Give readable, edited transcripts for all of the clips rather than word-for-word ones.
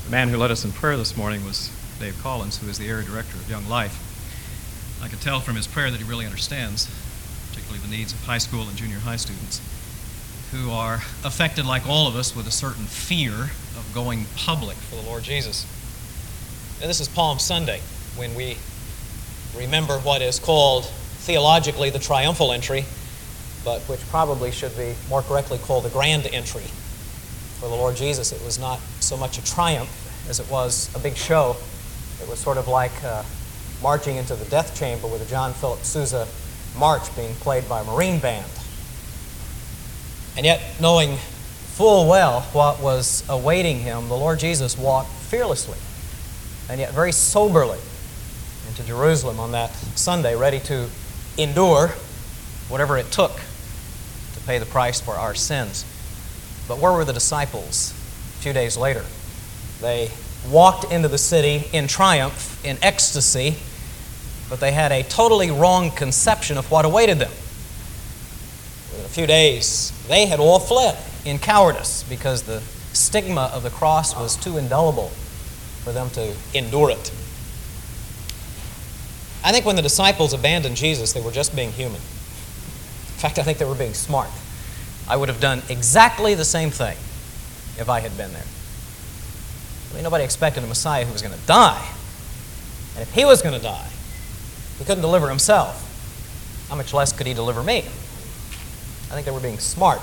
The man who led us in prayer this morning was Dave Collins, who is the area director of Young Life. I could tell from his prayer that he really understands, particularly the needs of high school and junior high students, who are affected, like all of us, with a certain fear of going public for the Lord Jesus. Now, this is Palm Sunday, when we remember what is called theologically the triumphal entry, but which probably should be more correctly called the grand entry. For the Lord Jesus, it was not so much a triumph as it was a big show. It was sort of like marching into the death chamber with a John Philip Sousa march being played by a Marine band. And yet, knowing full well what was awaiting him, the Lord Jesus walked fearlessly and yet very soberly into Jerusalem on that Sunday, ready to endure whatever it took to pay the price for our sins. But where were the disciples a few days later? They walked into the city in triumph, in ecstasy, but they had a totally wrong conception of what awaited them. Within a few days, they had all fled in cowardice because the stigma of the cross was too indelible for them to endure it. I think when the disciples abandoned Jesus, they were just being human. In fact, I think they were being smart. I would have done exactly the same thing if I had been there. I mean, nobody expected a Messiah who was going to die. And if he was going to die, he couldn't deliver himself. How much less could he deliver me? I think they were being smart.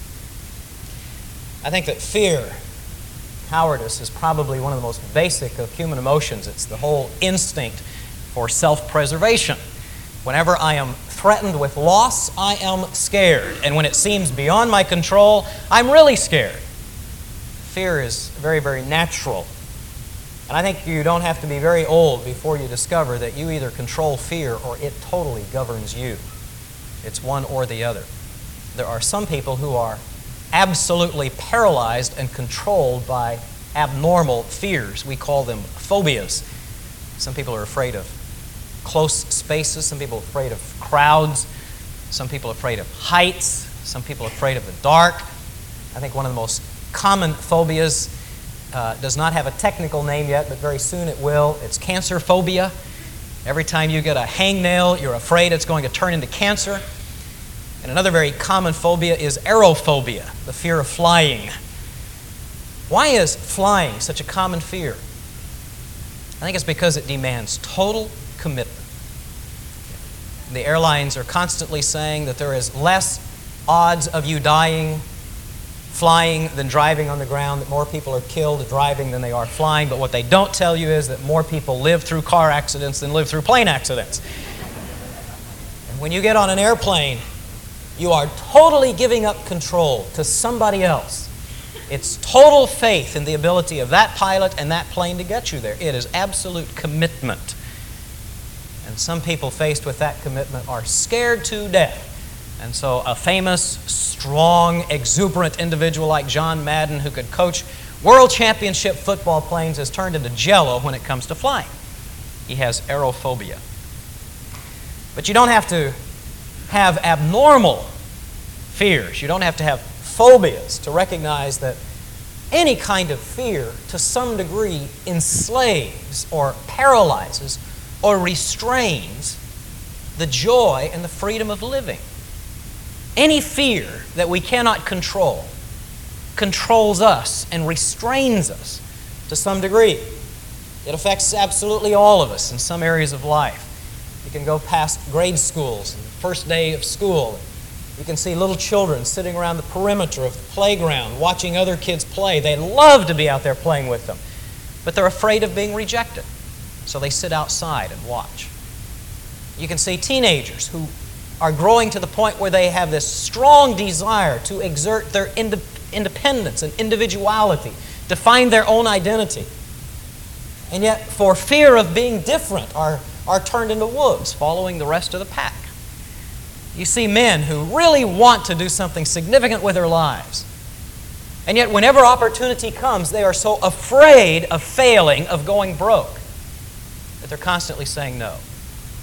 I think that fear, cowardice, is probably one of the most basic of human emotions. It's the whole instinct for self-preservation. Whenever I am threatened with loss, I am scared. And when it seems beyond my control, I'm really scared. Fear is very, very natural. And I think you don't have to be very old before you discover that you either control fear or it totally governs you. It's one or the other. There are some people who are absolutely paralyzed and controlled by abnormal fears. We call them phobias. Some people are afraid of close spaces. Some people are afraid of crowds. Some people are afraid of heights. Some people are afraid of the dark. I think one of the most common phobias does not have a technical name yet, but very soon it will. It's cancer phobia. Every time you get a hangnail, you're afraid it's going to turn into cancer. And another very common phobia is aerophobia, the fear of flying. Why is flying such a common fear? I think it's because it demands total commitment. The airlines are constantly saying that there is less odds of you dying flying than driving on the ground, that more people are killed driving than they are flying. But what they don't tell you is that more people live through car accidents than live through plane accidents. And when you get on an airplane, you are totally giving up control to somebody else. It's total faith in the ability of that pilot and that plane to get you there. It is absolute commitment. And some people faced with that commitment are scared to death. And so a famous, strong, exuberant individual like John Madden, who could coach world championship football planes, has turned into jello when it comes to flying. He has aerophobia. But you don't have to have abnormal fears. You don't have to have phobias to recognize that any kind of fear, to some degree, enslaves or paralyzes or restrains the joy and the freedom of living. Any fear that we cannot control controls us and restrains us to some degree. It affects absolutely all of us in some areas of life. You can go past grade schools, and the first day of school. You can see little children sitting around the perimeter of the playground watching other kids play. They love to be out there playing with them, but they're afraid of being rejected, so they sit outside and watch. You can see teenagers who are growing to the point where they have this strong desire to exert their independence and individuality, to find their own identity. And yet, for fear of being different, are turned into wolves, following the rest of the pack. You see men who really want to do something significant with their lives. And yet, whenever opportunity comes, they are so afraid of failing, of going broke, that they're constantly saying no.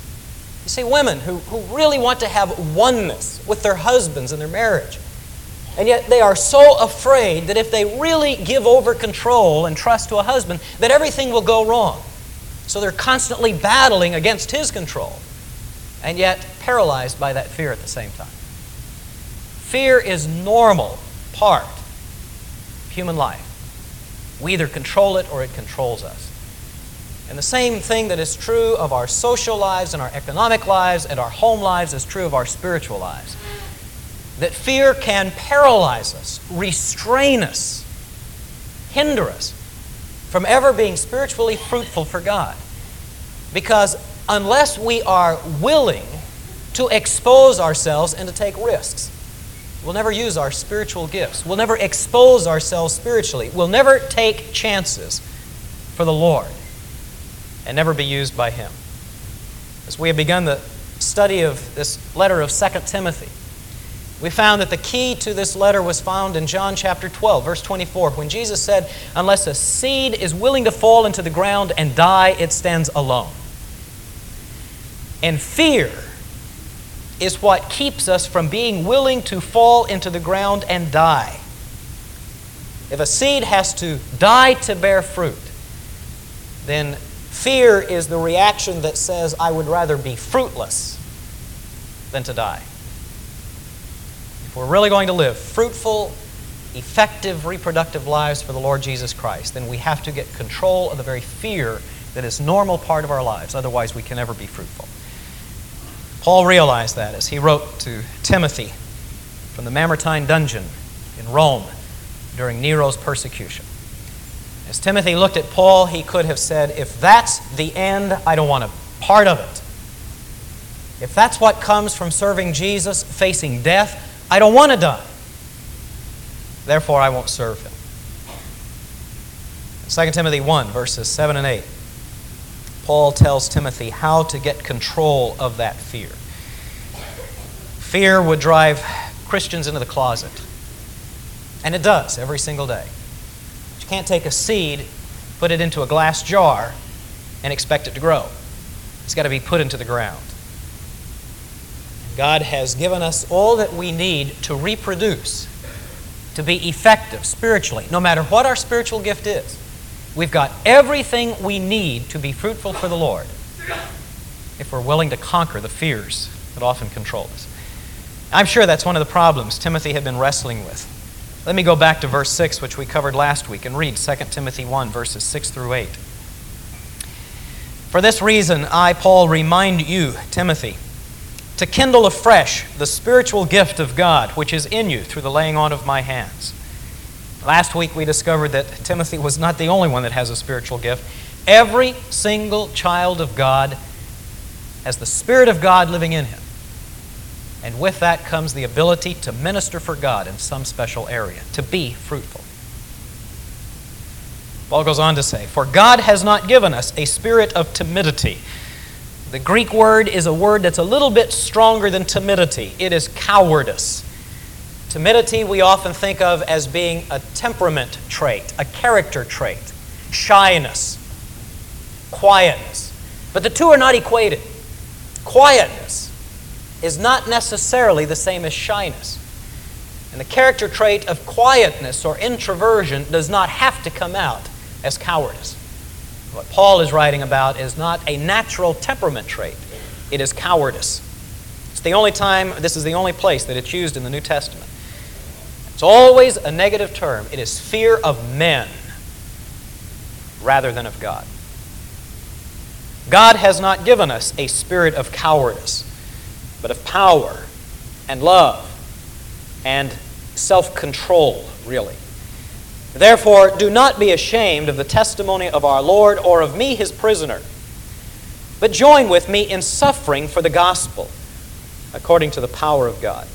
You see women who really want to have oneness with their husbands in their marriage. And yet they are so afraid that if they really give over control and trust to a husband, that everything will go wrong. So they're constantly battling against his control, and yet paralyzed by that fear at the same time. Fear is normal part of human life. We either control it or it controls us. And the same thing that is true of our social lives and our economic lives and our home lives is true of our spiritual lives. That fear can paralyze us, restrain us, hinder us from ever being spiritually fruitful for God. Because unless we are willing to expose ourselves and to take risks, we'll never use our spiritual gifts. We'll never expose ourselves spiritually. We'll never take chances for the Lord and never be used by Him. As we have begun the study of this letter of 2 Timothy, we found that the key to this letter was found in John chapter 12, verse 24, when Jesus said, "Unless a seed is willing to fall into the ground and die, it stands alone." And fear is what keeps us from being willing to fall into the ground and die. If a seed has to die to bear fruit, then fear is the reaction that says, I would rather be fruitless than to die. If we're really going to live fruitful, effective, reproductive lives for the Lord Jesus Christ, then we have to get control of the very fear that is a normal part of our lives. Otherwise, we can never be fruitful. Paul realized that as he wrote to Timothy from the Mamertine dungeon in Rome during Nero's persecution. As Timothy looked at Paul, he could have said, if that's the end, I don't want a part of it. If that's what comes from serving Jesus, facing death, I don't want to die. Therefore, I won't serve Him. In 2 Timothy 1, verses 7 and 8, Paul tells Timothy how to get control of that fear. Fear would drive Christians into the closet. And it does every single day. You can't take a seed, put it into a glass jar, and expect it to grow. It's got to be put into the ground. God has given us all that we need to reproduce, to be effective spiritually, no matter what our spiritual gift is. We've got everything we need to be fruitful for the Lord if we're willing to conquer the fears that often control us. I'm sure that's one of the problems Timothy had been wrestling with. Let me go back to verse 6, which we covered last week, and read 2 Timothy 1, verses 6 through 8. For this reason, I, Paul, remind you, Timothy, to kindle afresh the spiritual gift of God, which is in you through the laying on of my hands. Last week we discovered that Timothy was not the only one that has a spiritual gift. Every single child of God has the Spirit of God living in him. And with that comes the ability to minister for God in some special area, to be fruitful. Paul goes on to say, for God has not given us a spirit of timidity. The Greek word is a word that's a little bit stronger than timidity. It is cowardice. Timidity we often think of as being a temperament trait, a character trait, shyness, quietness. But the two are not equated. Quietness is not necessarily the same as shyness. And the character trait of quietness or introversion does not have to come out as cowardice. What Paul is writing about is not a natural temperament trait. It is cowardice. It's the only time, this is the only place that it's used in the New Testament. It's always a negative term. It is fear of men rather than of God. God has not given us a spirit of cowardice, but of power and love and self-control, really. Therefore, do not be ashamed of the testimony of our Lord or of me, His prisoner, but join with me in suffering for the gospel according to the power of God.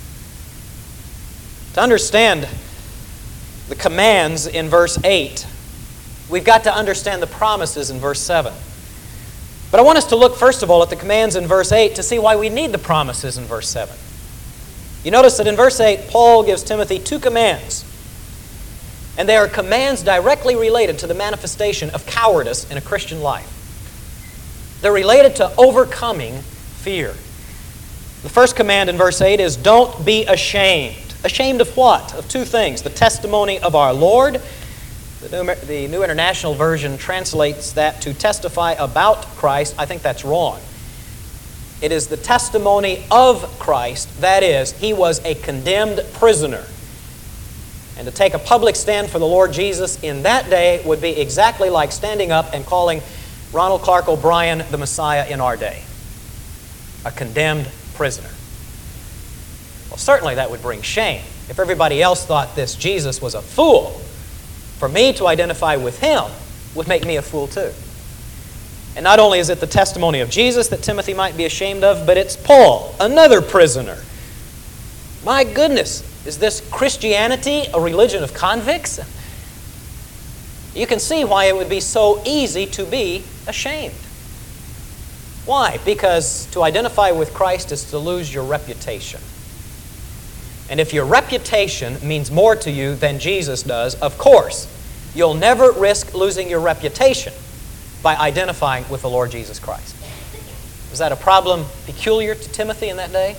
To understand the commands in verse 8, we've got to understand the promises in verse 7. But I want us to look first of all at the commands in verse 8 to see why we need the promises in verse 7. You notice that in verse 8, Paul gives Timothy two commands. And they are commands directly related to the manifestation of cowardice in a Christian life. They're related to overcoming fear. The first command in verse 8 is, don't be ashamed. Ashamed of what? Of two things. The testimony of our Lord. The New International Version translates that to testify about Christ. I think that's wrong. It is the testimony of Christ. That is, He was a condemned prisoner. And to take a public stand for the Lord Jesus in that day would be exactly like standing up and calling Ronald Clark O'Brien the Messiah in our day. A condemned prisoner. Well, certainly that would bring shame. If everybody else thought this Jesus was a fool, for me to identify with Him would make me a fool too. And not only is it the testimony of Jesus that Timothy might be ashamed of, but it's Paul, another prisoner. My goodness, is this Christianity a religion of convicts? You can see why it would be so easy to be ashamed. Why? Because to identify with Christ is to lose your reputation. And if your reputation means more to you than Jesus does, of course, you'll never risk losing your reputation by identifying with the Lord Jesus Christ. Was that a problem peculiar to Timothy in that day?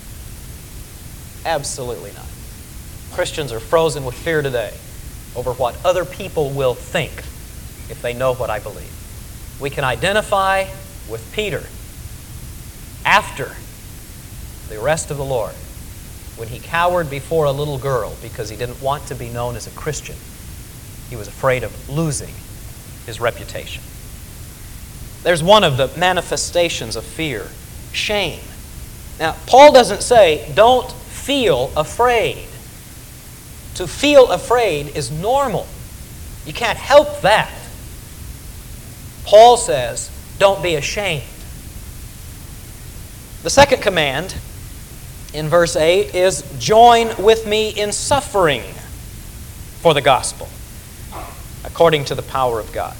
Absolutely not. Christians are frozen with fear today over what other people will think if they know what I believe. We can identify with Peter after the arrest of the Lord, when he cowered before a little girl because he didn't want to be known as a Christian. He was afraid of losing his reputation. There's one of the manifestations of fear, shame. Now, Paul doesn't say, don't feel afraid. To feel afraid is normal. You can't help that. Paul says, don't be ashamed. The second command in verse 8 is, join with me in suffering for the gospel, according to the power of God.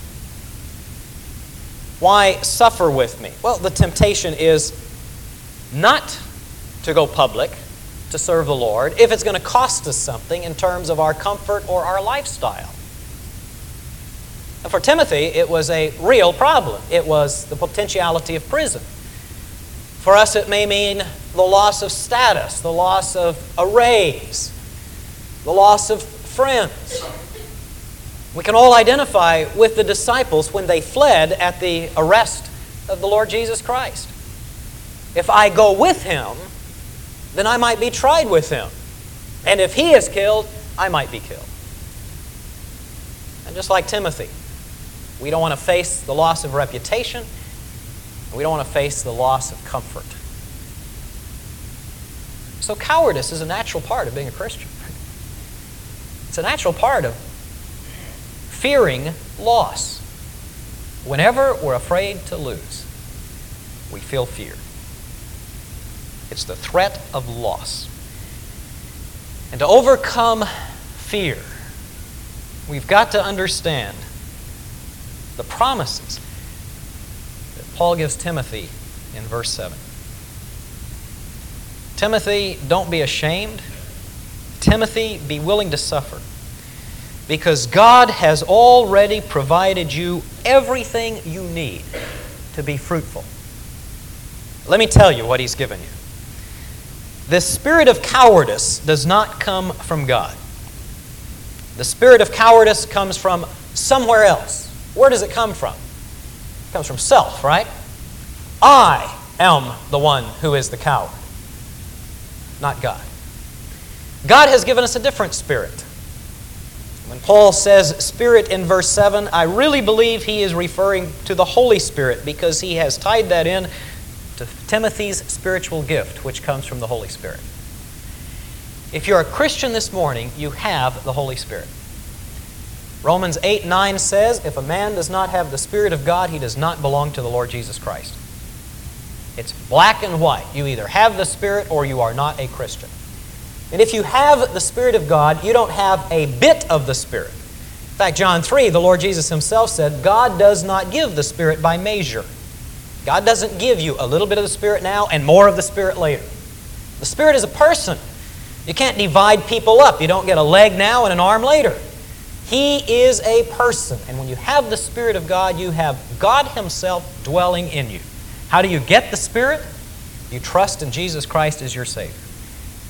Why suffer with me? Well, the temptation is not to go public, to serve the Lord, if it's going to cost us something in terms of our comfort or our lifestyle. And for Timothy, it was a real problem. It was the potentiality of prison. For us, it may mean the loss of status, the loss of a raise, the loss of friends. We can all identify with the disciples when they fled at the arrest of the Lord Jesus Christ. If I go with Him, then I might be tried with Him. And if He is killed, I might be killed. And just like Timothy, we don't want to face the loss of reputation. We don't want to face the loss of comfort. So cowardice is a natural part of being a Christian. It's a natural part of fearing loss. Whenever we're afraid to lose, we feel fear. It's the threat of loss. And to overcome fear, we've got to understand the promises that Paul gives Timothy in verse 7. Timothy, don't be ashamed. Timothy, be willing to suffer, because God has already provided you everything you need to be fruitful. Let me tell you what He's given you. This spirit of cowardice does not come from God. The spirit of cowardice comes from somewhere else. Where does it come from? It comes from self, right? I am the one who is the coward, not God. God has given us a different spirit. When Paul says spirit in verse 7, I really believe he is referring to the Holy Spirit, because he has tied that in to Timothy's spiritual gift, which comes from the Holy Spirit. If you're a Christian this morning, you have the Holy Spirit. Romans 8:9 says, if a man does not have the Spirit of God, he does not belong to the Lord Jesus Christ. It's black and white. You either have the Spirit or you are not a Christian. And if you have the Spirit of God, you don't have a bit of the Spirit. In fact, John 3, the Lord Jesus Himself said, God does not give the Spirit by measure. God doesn't give you a little bit of the Spirit now and more of the Spirit later. The Spirit is a person. You can't divide people up. You don't get a leg now and an arm later. He is a person. And when you have the Spirit of God, you have God Himself dwelling in you. How do you get the Spirit? You trust in Jesus Christ as your Savior.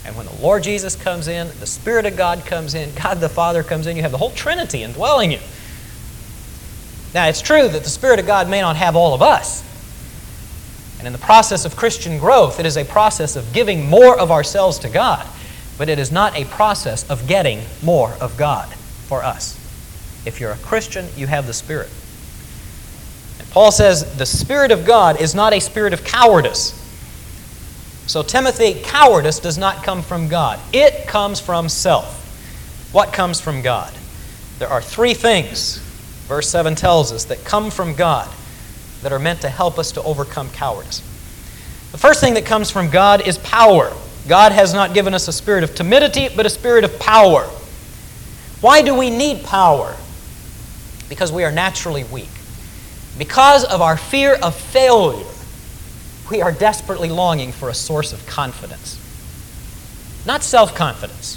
And when the Lord Jesus comes in, the Spirit of God comes in, God the Father comes in, you have the whole Trinity indwelling you. Now, it's true that the Spirit of God may not have all of us. And in the process of Christian growth, it is a process of giving more of ourselves to God. But it is not a process of getting more of God for us. If you're a Christian, you have the Spirit. And Paul says the Spirit of God is not a spirit of cowardice. So, Timothy, cowardice does not come from God. It comes from self. What comes from God? There are three things, verse 7 tells us, that come from God that are meant to help us to overcome cowardice. The first thing that comes from God is power. God has not given us a spirit of timidity, but a spirit of power. Why do we need power? Because we are naturally weak. Because of our fear of failure, we are desperately longing for a source of confidence. Not self-confidence.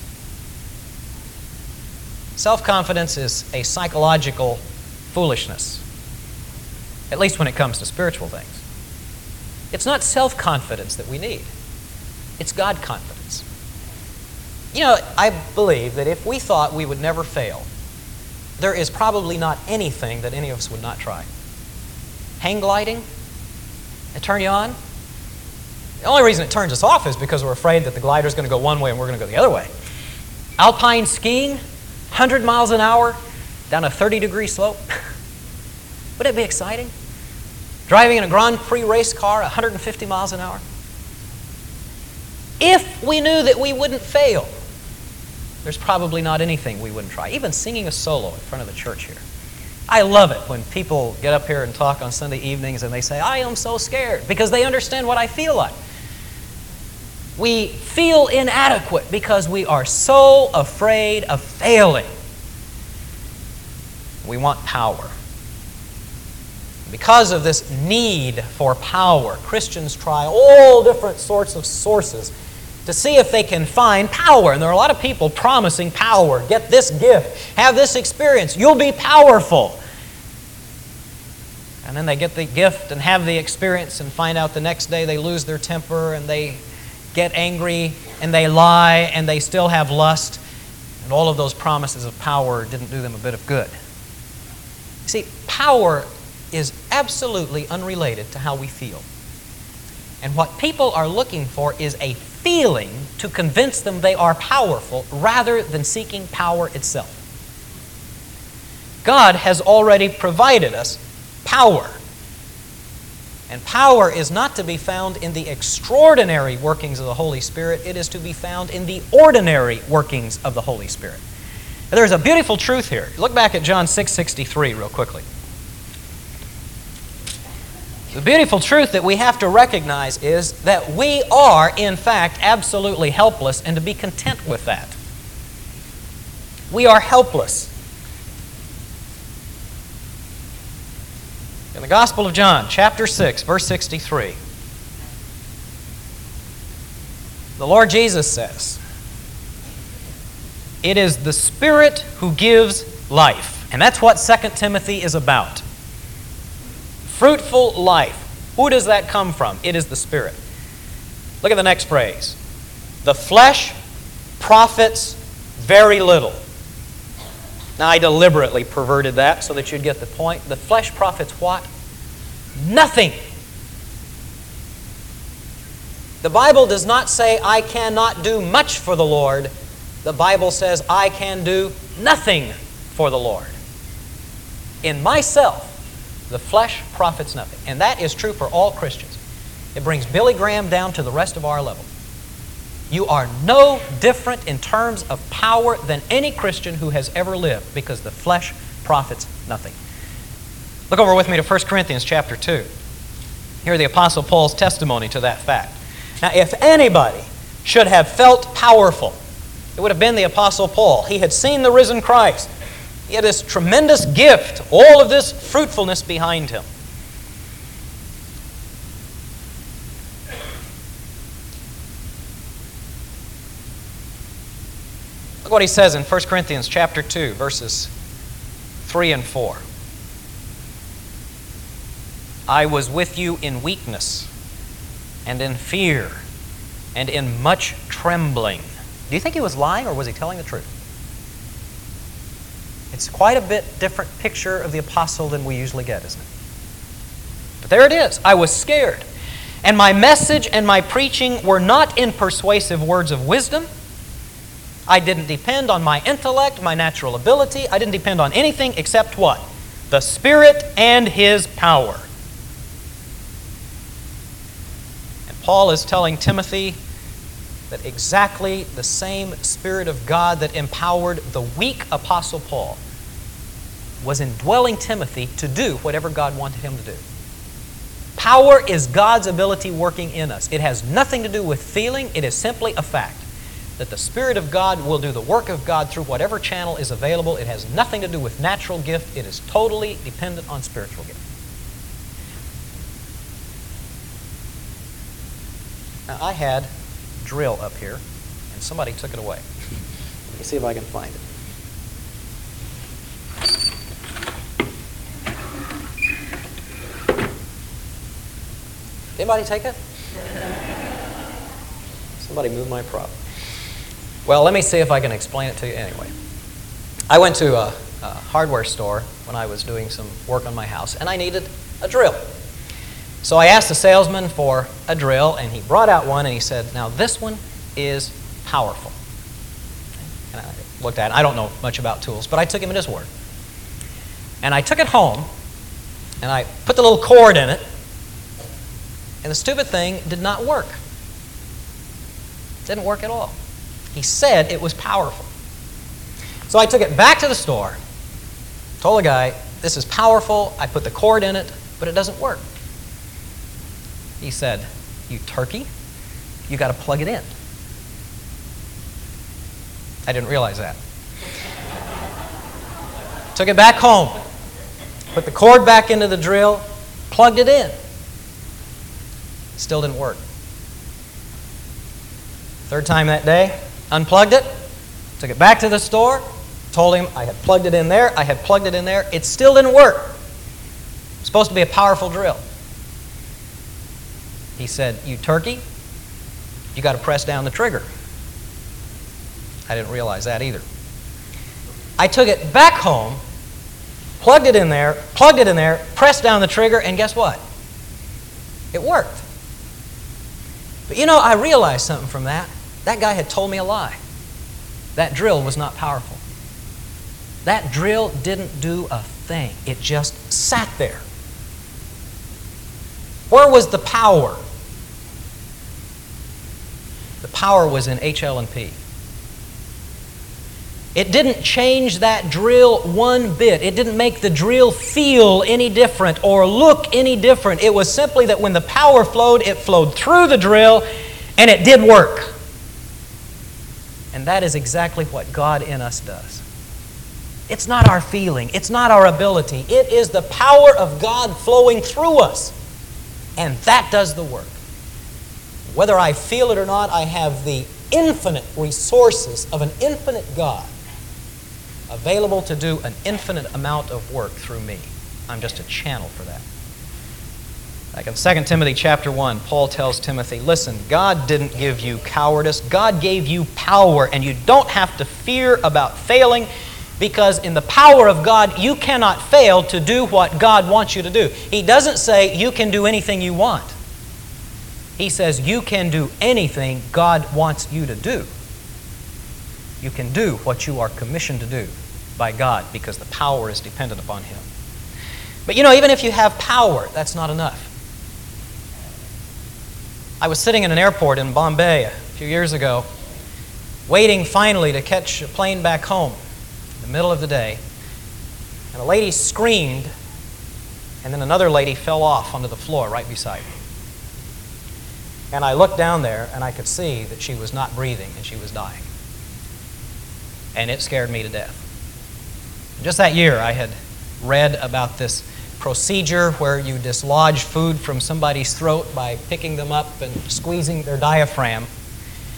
Self-confidence is a psychological foolishness, at least when it comes to spiritual things. It's not self-confidence that we need. It's God confidence. You know, I believe that if we thought we would never fail, there is probably not anything that any of us would not try. Hang gliding? It turn you on? The only reason it turns us off is because we're afraid that the glider is going to go one way and we're going to go the other way. Alpine skiing, 100 miles an hour down a 30-degree slope. Would it be exciting? Driving in a Grand Prix race car, 150 miles an hour. If we knew that we wouldn't fail, there's probably not anything we wouldn't try. Even singing a solo in front of the church here. I love it when people get up here and talk on Sunday evenings and they say, I am so scared, because they understand what I feel like. We feel inadequate because we are so afraid of failing. We want power. Because of this need for power, Christians try all different sorts of sources to see if they can find power. And there are a lot of people promising power. Get this gift. Have this experience. You'll be powerful. And then they get the gift and have the experience and find out the next day they lose their temper and they get angry and they lie and they still have lust. And all of those promises of power didn't do them a bit of good. See, power is absolutely unrelated to how we feel. And what people are looking for is a feeling to convince them they are powerful rather than seeking power itself. God has already provided us power. And power is not to be found in the extraordinary workings of the Holy Spirit. It is to be found in the ordinary workings of the Holy Spirit. There's a beautiful truth here. Look back at John 6:63 real quickly. The beautiful truth that we have to recognize is that we are, in fact, absolutely helpless, and to be content with that. We are helpless. In the Gospel of John, chapter 6, verse 63, the Lord Jesus says, it is the Spirit who gives life. And that's what 2 Timothy is about. Fruitful life. Who does that come from? It is the Spirit. Look at the next phrase. The flesh profits very little. Now, I deliberately perverted that so that you'd get the point. The flesh profits what? Nothing. The Bible does not say, I cannot do much for the Lord. The Bible says, I can do nothing for the Lord. In myself, the flesh profits nothing. And that is true for all Christians. It brings Billy Graham down to the rest of our level. You are no different in terms of power than any Christian who has ever lived, because the flesh profits nothing. Look over with me to 1 Corinthians chapter 2. Hear the Apostle Paul's testimony to that fact. Now, if anybody should have felt powerful, it would have been the Apostle Paul. He had seen the risen Christ. He had this tremendous gift, all of this fruitfulness behind him. Look what he says in 1 Corinthians chapter 2, verses 3 and 4. I was with you in weakness and in fear and in much trembling. Do you think he was lying or was he telling the truth? It's quite a bit different picture of the apostle than we usually get, isn't it? But there it is. I was scared. And my message and my preaching were not in persuasive words of wisdom. I didn't depend on my intellect, my natural ability. I didn't depend on anything except what? The Spirit and His power. And Paul is telling Timothy that exactly the same Spirit of God that empowered the weak Apostle Paul was indwelling Timothy to do whatever God wanted him to do. Power is God's ability working in us. It has nothing to do with feeling. It is simply a fact that the Spirit of God will do the work of God through whatever channel is available. It has nothing to do with natural gift. It is totally dependent on spiritual gift. Now, I had a drill up here, and somebody took it away. Let me see if I can find it. Anybody take it? Somebody move my prop. Well, let me see if I can explain it to you anyway. I went to a hardware store when I was doing some work on my house, and I needed a drill. So I asked the salesman for a drill, and he brought out one, and he said, now this one is powerful. And I looked at it. I don't know much about tools, but I took him at his word. And I took it home, and I put the little cord in it, and the stupid thing did not work. It didn't work at all. He said it was powerful. So I took it back to the store, told the guy, this is powerful, I put the cord in it, but it doesn't work. He said, you turkey, you got to plug it in. I didn't realize that. Took it back home, put the cord back into the drill, plugged it in. Still didn't work. Third time that day, unplugged it, took it back to the store, told him I had plugged it in there, I had plugged it in there. It still didn't work. It's supposed to be a powerful drill. He said, you turkey, you got to press down the trigger. I didn't realize that either. I took it back home, plugged it in there, pressed down the trigger, and guess what? It worked. But you know, I realized something from that. That guy had told me a lie. That drill was not powerful. That drill didn't do a thing. It just sat there. Where was the power? The power was in HL&P. It didn't change that drill one bit. It didn't make the drill feel any different or look any different. It was simply that when the power flowed, it flowed through the drill and it did work. And that is exactly what God in us does. It's not our feeling. It's not our ability. It is the power of God flowing through us. And that does the work. Whether I feel it or not, I have the infinite resources of an infinite God available to do an infinite amount of work through me. I'm just a channel for that. Like in 2 Timothy chapter 1, Paul tells Timothy, listen, God didn't give you cowardice. God gave you power, and you don't have to fear about failing, because in the power of God, you cannot fail to do what God wants you to do. He doesn't say you can do anything you want. He says you can do anything God wants you to do. You can do what you are commissioned to do by God, because the power is dependent upon Him. But you know, even if you have power, that's not enough. I was sitting in an airport in Bombay a few years ago, waiting finally to catch a plane back home in the middle of the day, and a lady screamed, and then another lady fell off onto the floor right beside me. And I looked down there, and I could see that she was not breathing and she was dying. And it scared me to death. Just that year, I had read about this procedure where you dislodge food from somebody's throat by picking them up and squeezing their diaphragm.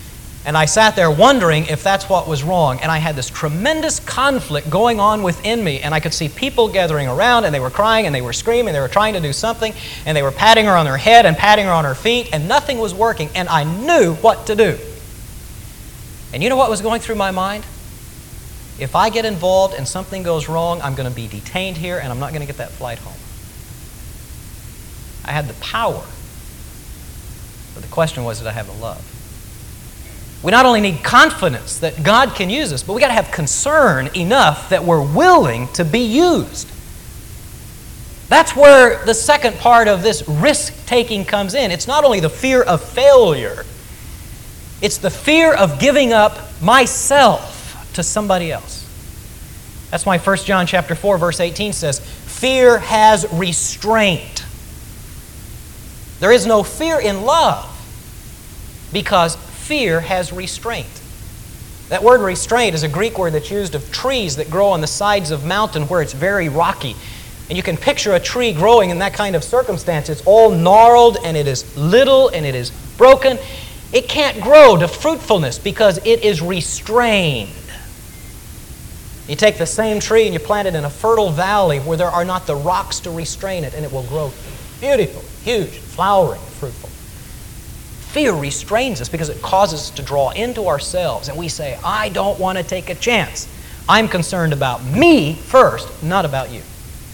And I sat there wondering if that's what was wrong. And I had this tremendous conflict going on within me. And I could see people gathering around, and they were crying, and they were screaming, they were trying to do something, and they were patting her on her head and patting her on her feet, and nothing was working. And I knew what to do. And you know what was going through my mind? If I get involved and something goes wrong, I'm going to be detained here, and I'm not going to get that flight home. I had the power. But the question was, did I have the love? We not only need confidence that God can use us, but we got to have concern enough that we're willing to be used. That's where the second part of this risk-taking comes in. It's not only the fear of failure, it's the fear of giving up myself to somebody else. That's why 1 John chapter 4, verse 18 says, fear has restraint. There is no fear in love because fear has restraint. That word restraint is a Greek word that's used of trees that grow on the sides of mountain where it's very rocky. And you can picture a tree growing in that kind of circumstance. It's all gnarled and it is little and it is broken. It can't grow to fruitfulness because it is restrained. You take the same tree and you plant it in a fertile valley where there are not the rocks to restrain it, and it will grow beautiful, huge, flowering, fruitful. Fear restrains us because it causes us to draw into ourselves, and we say, I don't want to take a chance. I'm concerned about me first, not about you.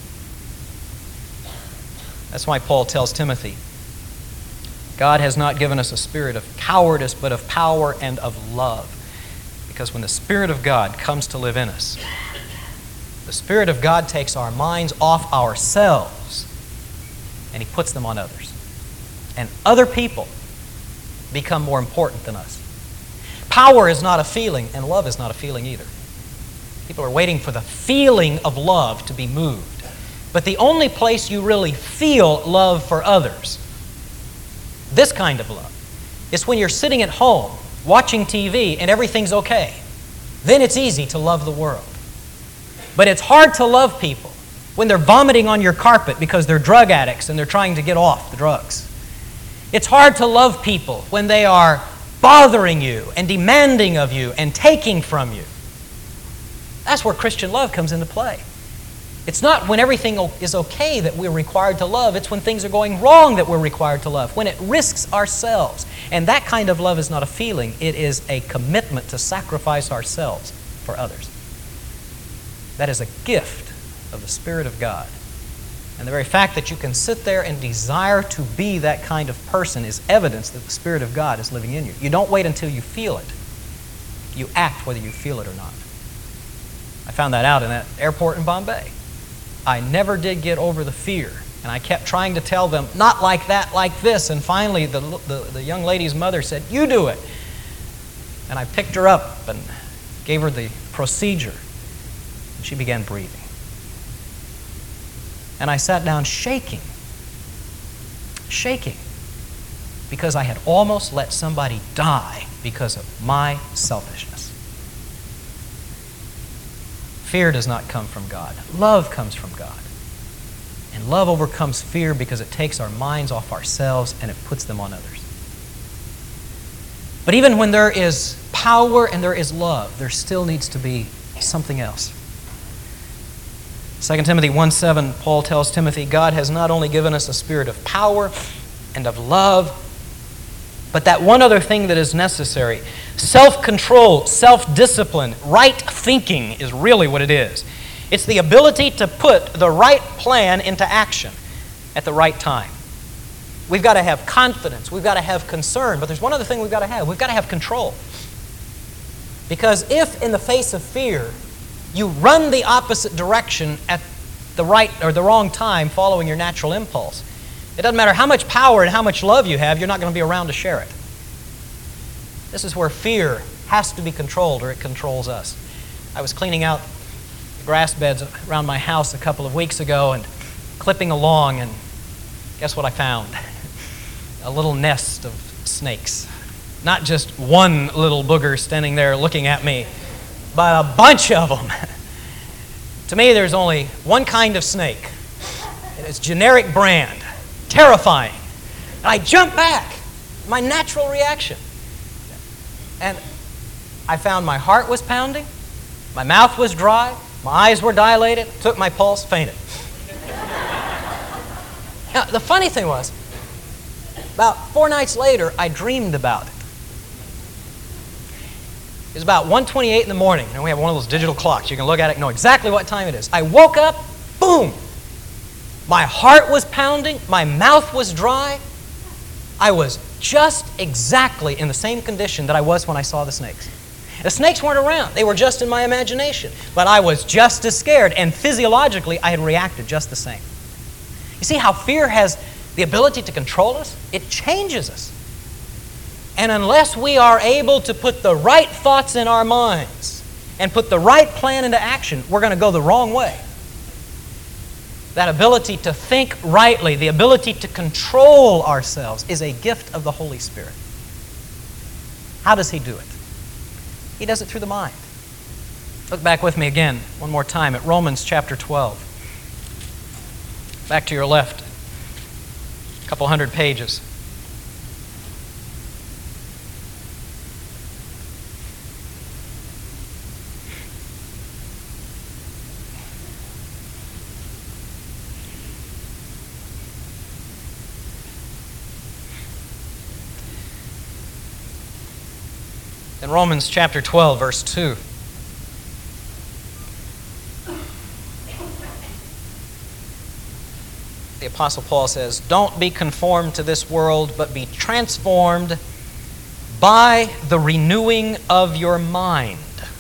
That's why Paul tells Timothy, God has not given us a spirit of cowardice, but of power and of love. Because when the Spirit of God comes to live in us, the Spirit of God takes our minds off ourselves and He puts them on others. And other people become more important than us. Power is not a feeling, and love is not a feeling either. People are waiting for the feeling of love to be moved. But the only place you really feel love for others, this kind of love, is when you're sitting at home watching TV and everything's okay. Then it's easy to love the world. But it's hard to love people when they're vomiting on your carpet because they're drug addicts and they're trying to get off the drugs. It's hard to love people when they are bothering you and demanding of you and taking from you. That's where Christian love comes into play. It's not when everything is okay that we're required to love. It's when things are going wrong that we're required to love, when it risks ourselves. And that kind of love is not a feeling. It is a commitment to sacrifice ourselves for others. That is a gift of the Spirit of God. And the very fact that you can sit there and desire to be that kind of person is evidence that the Spirit of God is living in you. You don't wait until you feel it. You act whether you feel it or not. I found that out in that airport in Bombay. I never did get over the fear. And I kept trying to tell them, not like that, like this. And finally, the young lady's mother said, you do it. And I picked her up and gave her the procedure. And she began breathing. And I sat down shaking, because I had almost let somebody die because of my selfishness. Fear does not come from God. Love comes from God. And love overcomes fear because it takes our minds off ourselves and it puts them on others. But even when there is power and there is love, there still needs to be something else. 2 Timothy 1:7, Paul tells Timothy, God has not only given us a spirit of power and of love, but that one other thing that is necessary. Self-control, self-discipline, right thinking is really what it is. It's the ability to put the right plan into action at the right time. We've got to have confidence. We've got to have concern. But there's one other thing we've got to have. We've got to have control. Because if in the face of fear, you run the opposite direction at the right or the wrong time following your natural impulse, it doesn't matter how much power and how much love you have, you're not going to be around to share it. This is where fear has to be controlled or it controls us. I was cleaning out the grass beds around my house a couple of weeks ago and clipping along, and guess what I found? A little nest of snakes. Not just one little booger standing there looking at me, but a bunch of them. To me, there's only one kind of snake. And it's generic brand. Terrifying. And I jump back. My natural reaction. And I found my heart was pounding, my mouth was dry, my eyes were dilated, took my pulse, fainted. Now, the funny thing was, about 4 nights later, I dreamed about it. It was about 1:28 in the morning. And we have one of those digital clocks. You can look at it and know exactly what time it is. I woke up, boom! My heart was pounding, my mouth was dry. I was just exactly in the same condition that I was when I saw the snakes. The snakes weren't around. They were just in my imagination. But I was just as scared, and physiologically, I had reacted just the same. You see how fear has the ability to control us? It changes us. And unless we are able to put the right thoughts in our minds and put the right plan into action, we're going to go the wrong way. That ability to think rightly, the ability to control ourselves, is a gift of the Holy Spirit. How does He do it? He does it through the mind. Look back with me again, one more time, at Romans chapter 12. Back to your left, a couple hundred pages. In Romans chapter 12, verse 2. The Apostle Paul says, "Don't be conformed to this world, but be transformed by the renewing of your mind."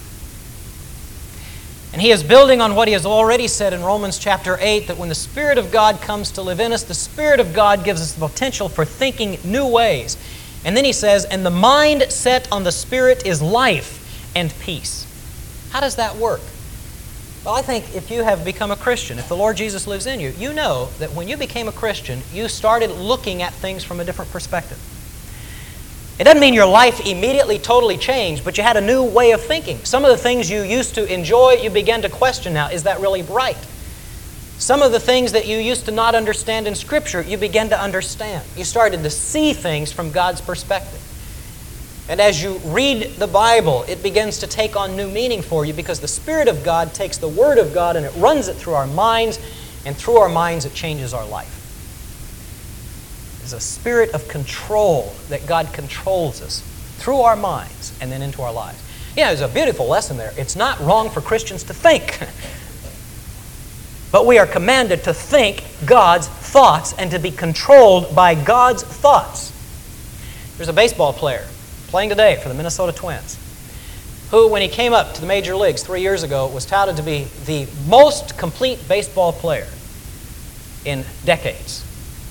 And he is building on what he has already said in Romans chapter 8, that when the Spirit of God comes to live in us, the Spirit of God gives us the potential for thinking new ways. And then he says, and the mind set on the Spirit is life and peace. How does that work? Well, I think if you have become a Christian, if the Lord Jesus lives in you, you know that when you became a Christian, you started looking at things from a different perspective. It doesn't mean your life immediately totally changed, but you had a new way of thinking. Some of the things you used to enjoy, you began to question now, is that really right? Some of the things that you used to not understand in Scripture, you began to understand. You started to see things from God's perspective. And as you read the Bible, it begins to take on new meaning for you, because the Spirit of God takes the Word of God and it runs it through our minds, and through our minds it changes our life. There's a spirit of control that God controls us through our minds and then into our lives. Yeah, there's a beautiful lesson there. It's not wrong for Christians to think. But we are commanded to think God's thoughts and to be controlled by God's thoughts. There's a baseball player playing today for the Minnesota Twins who, when he came up to the major leagues 3 years ago, was touted to be the most complete baseball player in decades.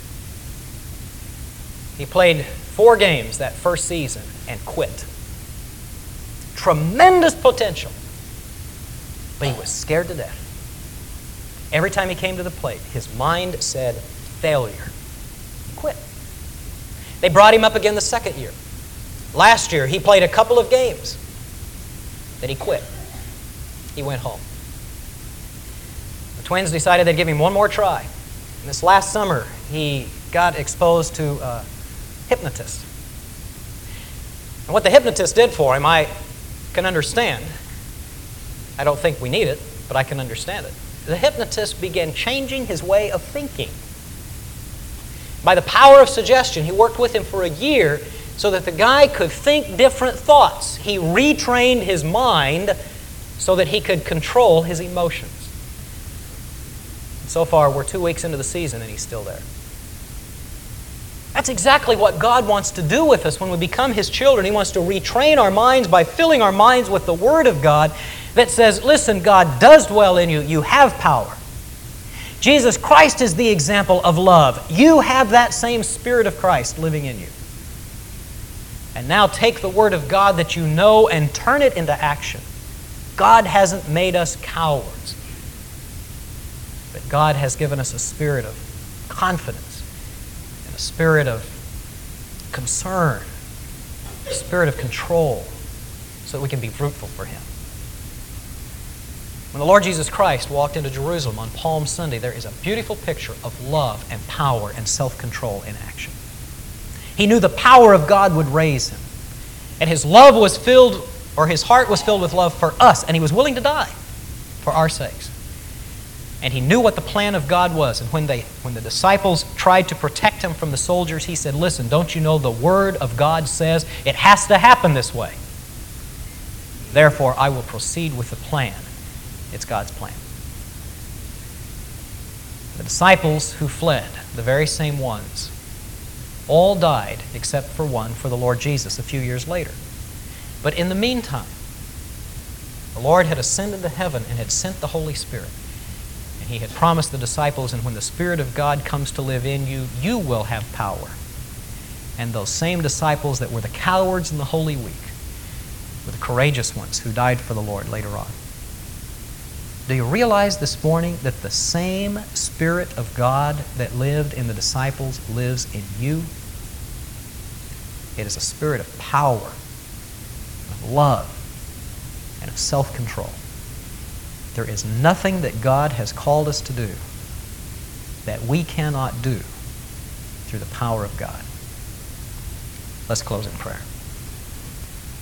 He played 4 games that first season and quit. Tremendous potential, but he was scared to death. Every time he came to the plate, his mind said failure. He quit. They brought him up again the second year. Last year, he played a couple of games. Then he quit. He went home. The Twins decided they'd give him one more try. And this last summer, he got exposed to a hypnotist. And what the hypnotist did for him, I can understand. I don't think we need it, but I can understand it. The hypnotist began changing his way of thinking. By the power of suggestion, he worked with him for a year so that the guy could think different thoughts. He retrained his mind so that he could control his emotions. And so far, we're 2 weeks into the season and he's still there. That's exactly what God wants to do with us when we become His children. He wants to retrain our minds by filling our minds with the Word of God that says, listen, God does dwell in you. You have power. Jesus Christ is the example of love. You have that same Spirit of Christ living in you. And now take the Word of God that you know and turn it into action. God hasn't made us cowards, but God has given us a spirit of confidence, a spirit of concern, a spirit of control, so that we can be fruitful for Him. When the Lord Jesus Christ walked into Jerusalem on Palm Sunday, there is a beautiful picture of love and power and self-control in action. He knew the power of God would raise Him. And his love was filled, or his heart was filled with love for us, and he was willing to die for our sakes. And he knew what the plan of God was. And when the disciples tried to protect him from the soldiers, he said, listen, don't you know the Word of God says it has to happen this way? Therefore, I will proceed with the plan. It's God's plan. The disciples who fled, the very same ones, all died except for one, for the Lord Jesus, a few years later. But in the meantime, the Lord had ascended to heaven and had sent the Holy Spirit. And he had promised the disciples, and when the Spirit of God comes to live in you, you will have power. And those same disciples that were the cowards in the Holy Week were the courageous ones who died for the Lord later on. Do you realize this morning that the same Spirit of God that lived in the disciples lives in you? It is a spirit of power, of love, and of self-control. There is nothing that God has called us to do that we cannot do through the power of God. Let's close in prayer.